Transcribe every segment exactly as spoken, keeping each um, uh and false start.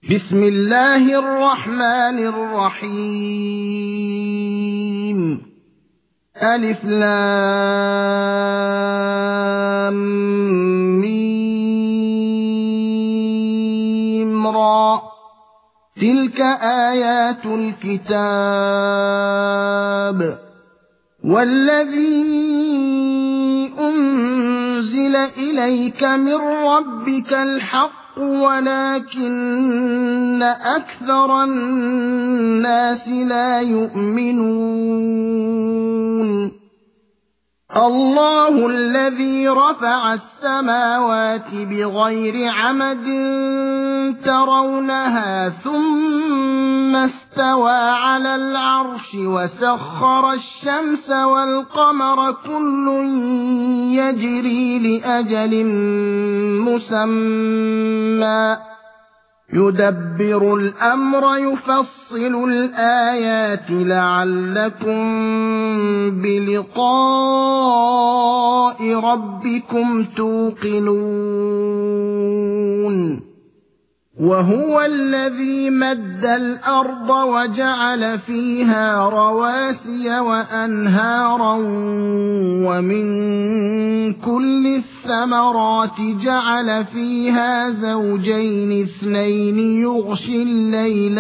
بسم الله الرحمن الرحيم ألف لام ميم را تلك آيات الكتاب والذي أنزل إليك من ربك الحق ولكن أكثر الناس لا يؤمنون الله الذي رفع السماوات بغير عمد ترونها ثم استوى على العرش وسخر الشمس والقمر كل يجري لأجل مسمى يدبر الأمر يفصل الآيات لعلكم بلقاء ربكم توقنون وهو الذي مد الأرض وجعل فيها رواسي وأنهارا ومن كل الثمرات جعل فيها زوجين اثنين يغشي الليل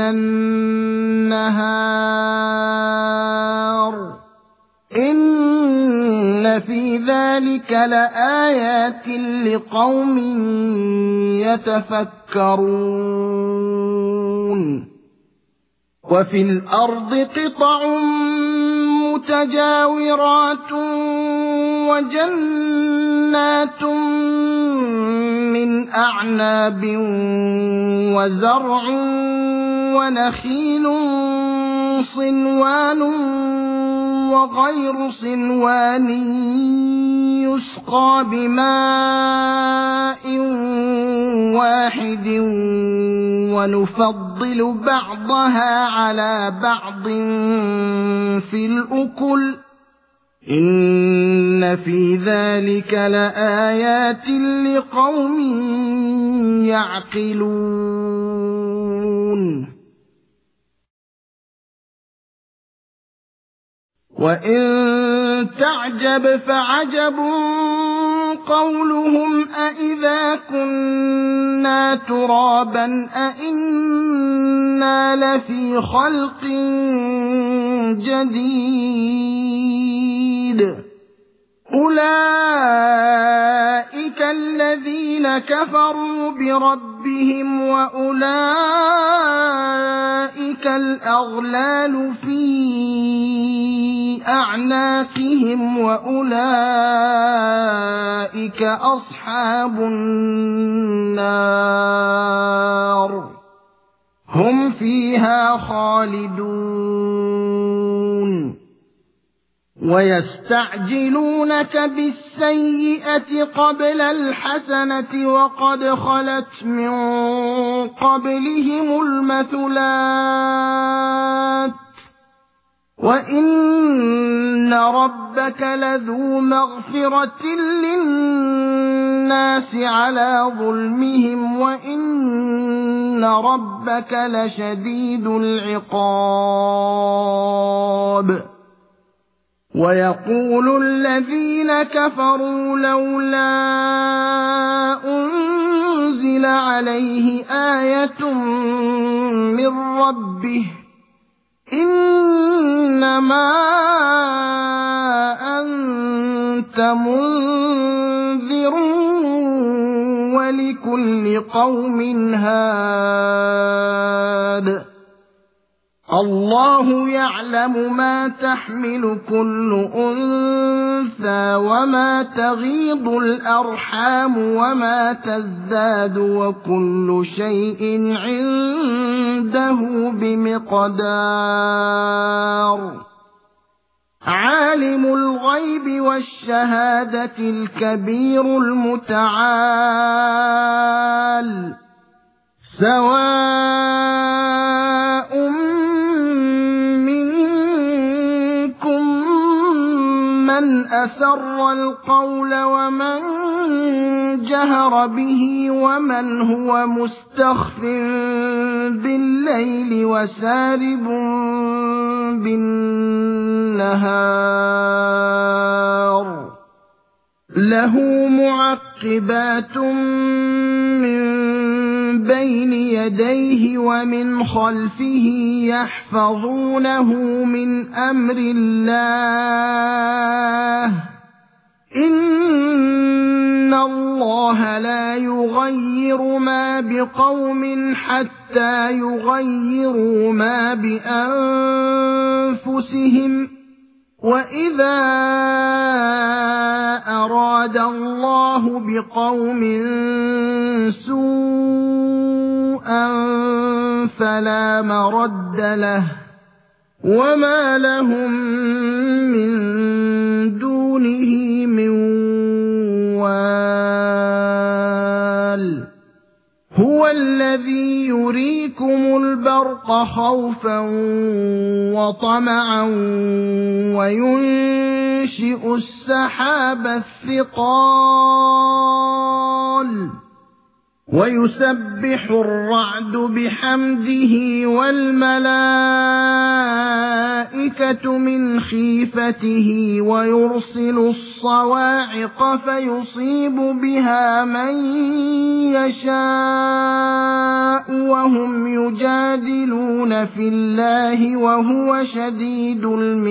النهار إن في ذلك لآيات لقوم يتفكرون وفي الأرض قطع متجاورات وجنات من أعناب وزرع ونخيل صنوان وغير صنوان يسقى بماء واحد ونفضل بعضها على بعض في الأكل إن في ذلك لآيات لقوم يعقلون وإن تعجب فعجب قولهم أإذا كنا ترابا أإنا لفي خلق جديد أولئك الذين كفروا بربهم وأولئك الأغلال في أعناقهم وأولئك أصحاب النار هم فيها خالدون ويستعجلونك بالسيئة قبل الحسنة وقد خلت من قبلهم المثلات وإن ربك لذو مغفرة للناس على ظلمهم وإن ربك لشديد العقاب ويقول الذين كفروا لولا أنزل عليه آية من ربه إنما أنت منذر ولكل قوم هاد الله يعلم ما تحمل كل أنثى وما تغيض الأرحام وما تزداد وكل شيء عنده بمقدار عالم الغيب والشهادة الكبير المتعال سواء من أسر القول ومن جهر به ومن هو مستخف وسارب بالنهار له معقبات من بين يديه ومن خلفه يحفظونه من أمر الله إن الله لا يغير ما بقوم حتى يغيروا ما بأنفسهم وإذا أراد الله بقوم سوءا فلا مرد له وما لهم من دونه من وال هو الذي يريكم البرق خوفا وطمعا وينشئ السحاب الثقال ويسبح الرعد بحمده والملائكة من خيفته ويرسل الصواعق فيصيب بها من يشاء وهم يجادلون في الله وهو شديد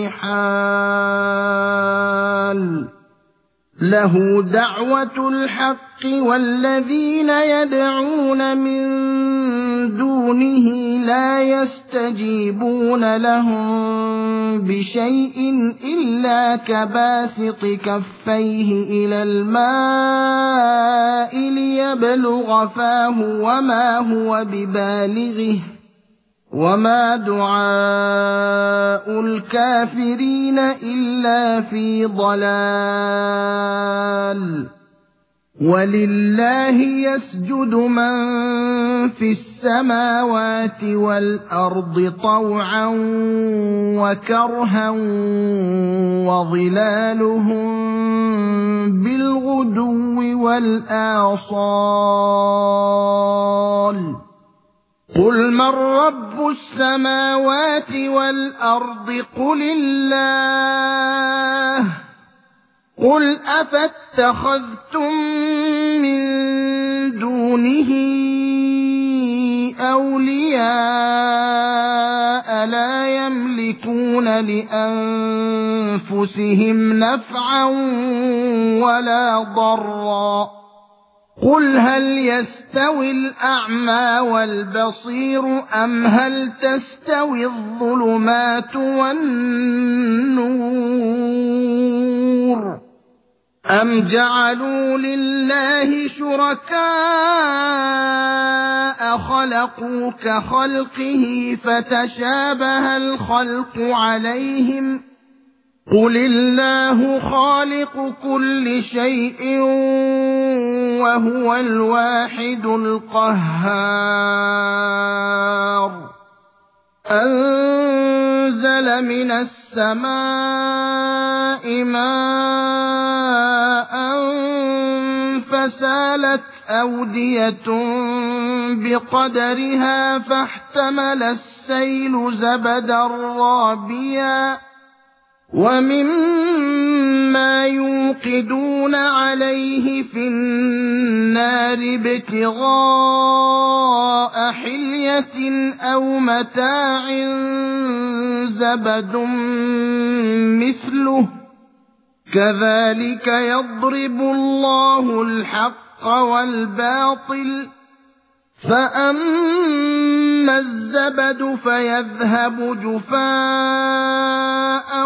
المحال له دعوة الحق والذين يدعون من دونه لا يستجيبون لهم بشيء إلا كباسط كفيه إلى الماء ليبلغ فاه وما هو ببالغه وما دعاء الكافرين إلا في ضلال ولله يسجد من في السماوات والأرض طوعا وكرها وظلالهم بالغدو والآصال قل من رب السماوات والأرض قل الله قل أفاتخذتم من دونه أولياء لا يملكون لأنفسهم نفعا ولا ضرا قل هل يستوي الأعمى والبصير أم هل تستوي الظلمات والنور أم جعلوا لله شركاء خلقوا كخلقه فتشابه الخلق عليهم قل الله خالق كل شيء وهو الواحد القهار أنزل من السماء ماء فسالت أودية بقدرها فاحتمل السيل زبدا رابيا ومما يوقدون عليه في النار ابتغاء حلية أو متاع زبد مثله كذلك يضرب الله الحق والباطل فأما الزبد فيذهب جفاء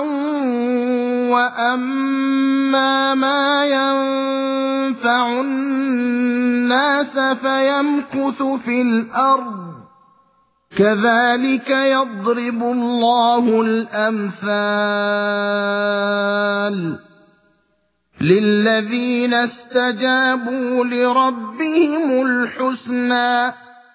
وأما ما ينفع الناس فيمكث في الأرض كذلك يضرب الله الأمثال للذين استجابوا لربهم الحسنى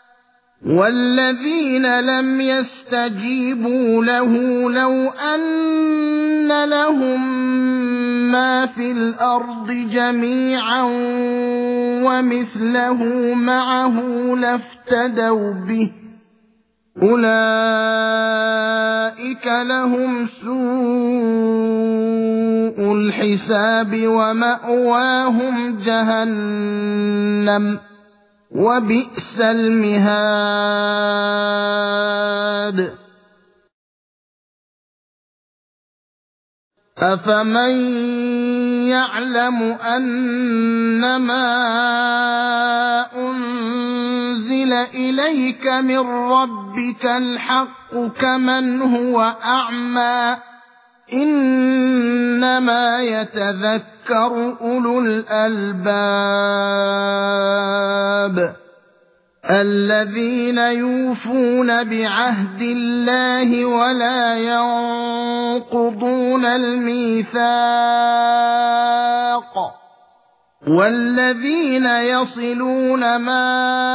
والذين لم يستجيبوا له لو أن لهم ما في الأرض جميعا ومثله معه لافتدوا به أولئك لهم سوء الحساب ومأواهم جهنم وبئس المهاد أفمن يعلم أنما أنزل إليك من ربك الحق كمن هو أعمى إنما يتذكر أولو الألباب الذين يوفون بعهد الله ولا ينقضون الميثاق والذين يصلون ما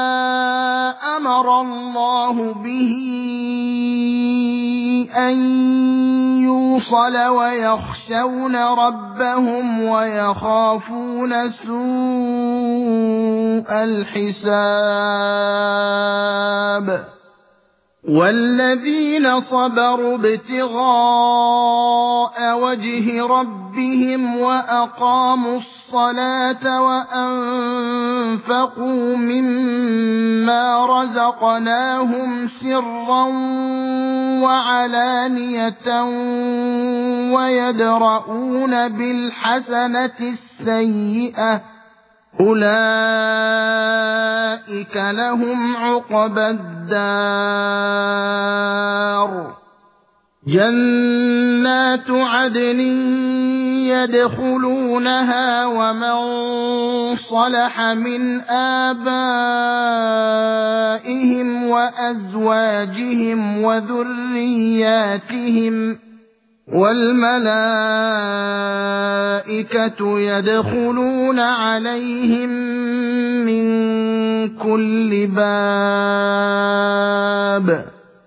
أمر الله به أن يوصل ويخشون ربهم ويخافون سوء الحساب والذين صبروا ابتغاء وجه ربهم وأقاموا الصلاة وأنفقوا مما رزقناهم سرا وعلانية ويدرؤون بالحسنة السيئة أولئك لهم عقبى الدار جنات عدن يدخلونها ومن صلح من آبائهم وأزواجهم وذرياتهم والملائكة يدخلون عليهم من كل باب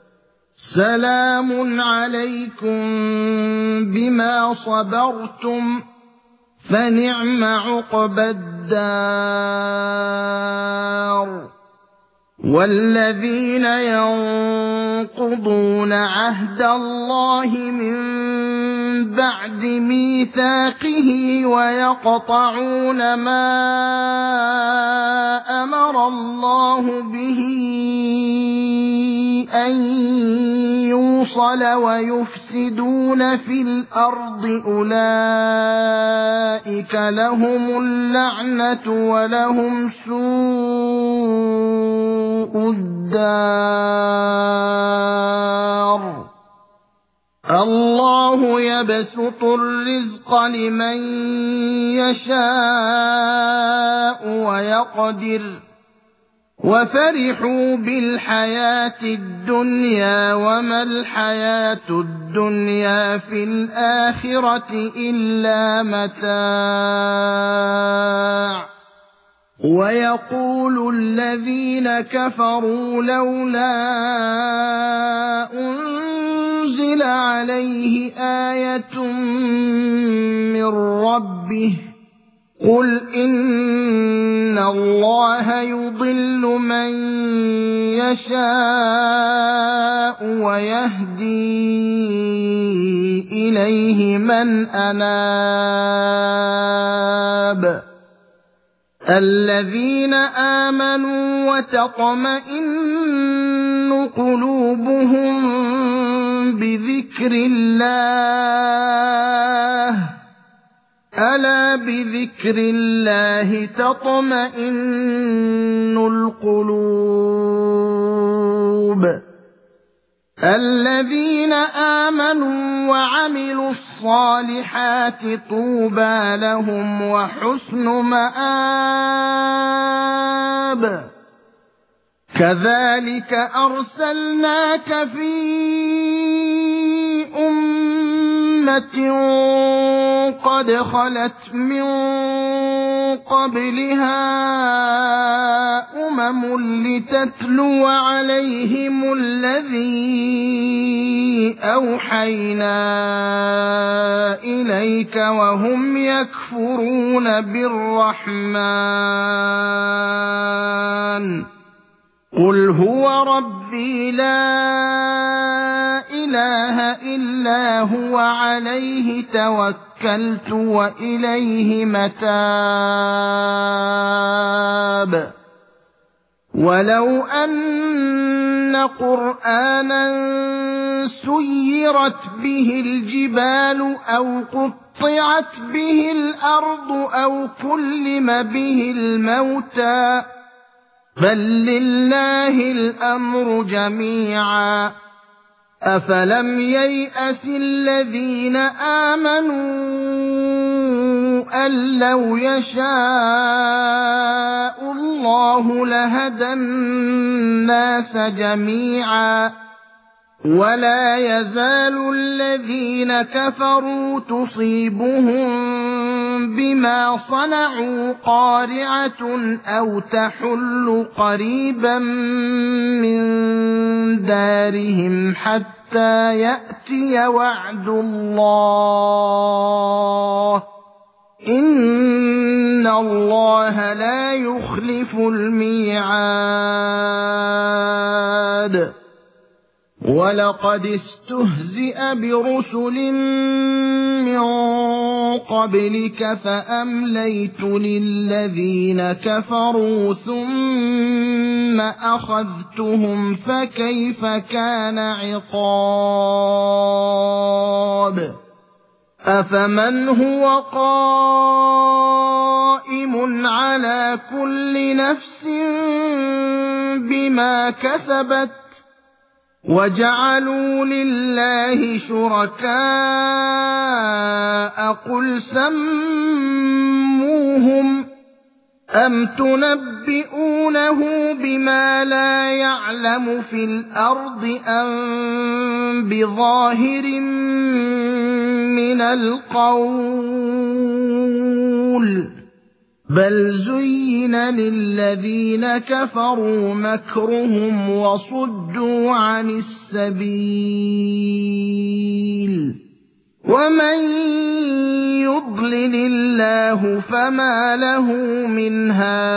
سلام عليكم بما صبرتم فنعم عقبى الدار والذين ينقضون عهد الله من بعد ميثاقه ويقطعون ما أمر الله به أن يوصل ويفسدون في الأرض أولئك لهم اللعنة ولهم سوء الدار الله يبسط الرزق لمن يشاء ويقدر وفرحوا بالحياة الدنيا وما الحياة الدنيا في الآخرة إلا متاع ويقول الذين كفروا لولا أنزل عليه آية من ربه قل إن الله يضل من يشاء ويهدي إليه من أناب الذين آمنوا وتطمئن قلوبهم بذكر الله ألا بذكر الله تطمئن القلوب الذين آمنوا وعملوا الصالحات طوبى لهم وحسن مآب كذلك أرسلناك في أمة قد خلت من قبلها أمم لتتلو عليهم الذي أوحينا إليك وهم يكفرون بالرحمن قل هو ربي لا إله إلا هو عليه توكلت وإليه متاب ولو أن قرآنا سيرت به الجبال أو قطعت به الأرض أو كلم به الموتى بل لله الأمر جميعا أفلم ييأس الذين آمنوا أن لو يشاء الله لهدى الناس جميعا ولا يزال الذين كفروا تصيبهم بما صنعوا قارعة أو تحل قريبا من دارهم حتى يأتي وعد الله إن الله لا يخلف الميعاد ولقد استهزئ برسل من قبلك فأمليت للذين كفروا ثم أخذتهم فكيف كان عقاب أفمن هو قائم على كل نفس بما كسبت وجعلوا لله شركاء قل سموهم أم تنبئونه بما لا يعلم في الأرض أم بظاهر من القول بل زين للذين كفروا مكرهم وصدوا عن السبيل ومن يضلل الله فما له من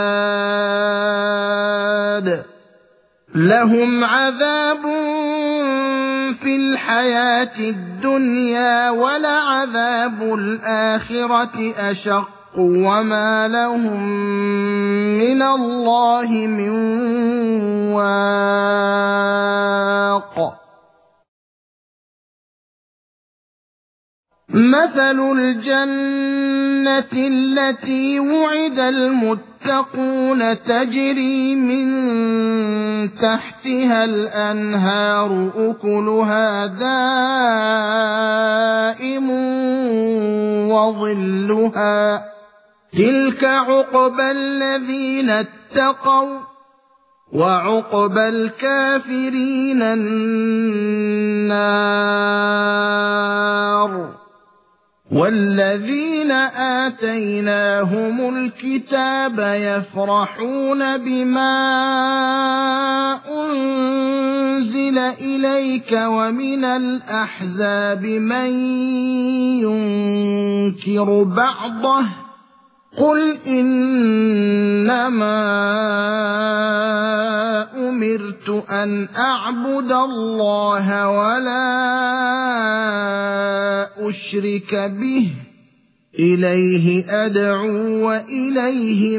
هاد لهم عذاب في الحياة الدنيا ولعذاب الآخرة أشق وما لهم من الله من واق مثل الجنة التي وعد المتقون تجري من تحتها الأنهار أكلها دائم وظلها تلك عقبى الذين اتقوا وعقبى الكافرين النار والذين آتيناهم الكتاب يفرحون بما أنزل إليك ومن الأحزاب من ينكر بعضه قل إنما أمرت أن أعبد الله ولا أشرك به إليه أدعو وإليه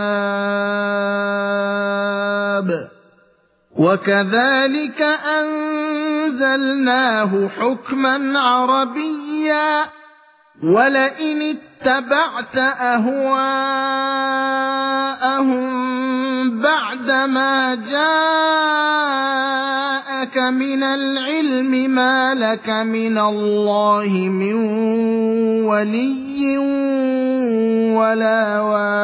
مآب وكذلك أنزلناه حكما عربيا ولئن اتبعت أهواءهم بعدما جاءك من العلم ما لك من الله من ولي ولا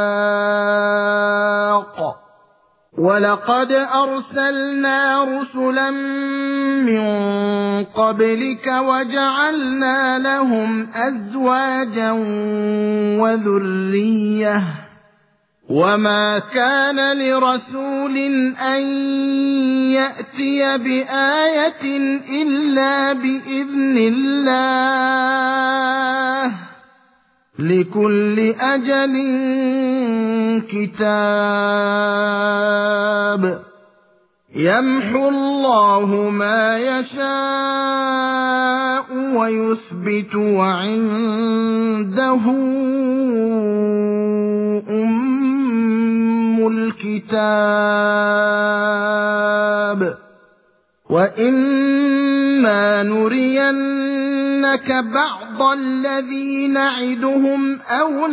واق ولقد أرسلنا رسلا من قبلك وجعلنا لهم أزواجا وذرية وما كان لرسول أن يأتي بآية إلا بإذن الله لكل أجل كتاب يمحو الله ما يشاء ويثبت وعنده أم الكتاب وإما نرينك بعض الذي نعدهم أو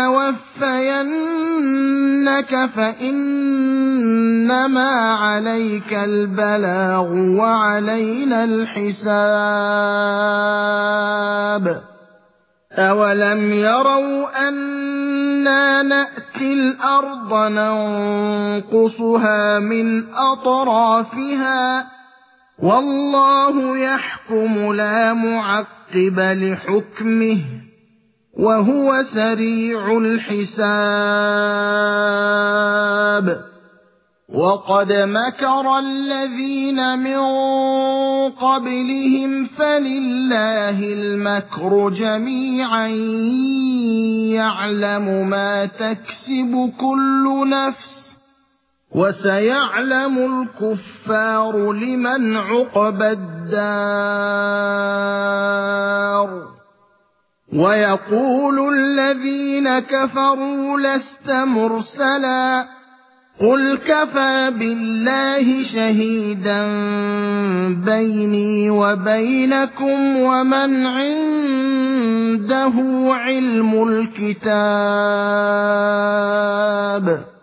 نتوفينك فإنما عليك البلاغ وعلينا الحساب أولم يروا أنا نأتي الأرض ننقصها من أطرافها والله يحكم لا معقب لحكمه وهو سريع الحساب وقد مكر الذين من قبلهم فلله المكر جميعا يعلم ما تكسب كل نفس وسيعلم الكفار لمن عقبى الدار ويقول الذين كفروا لست مرسلا قل كفى بالله شهيدا بيني وبينكم ومن عنده علم الكتاب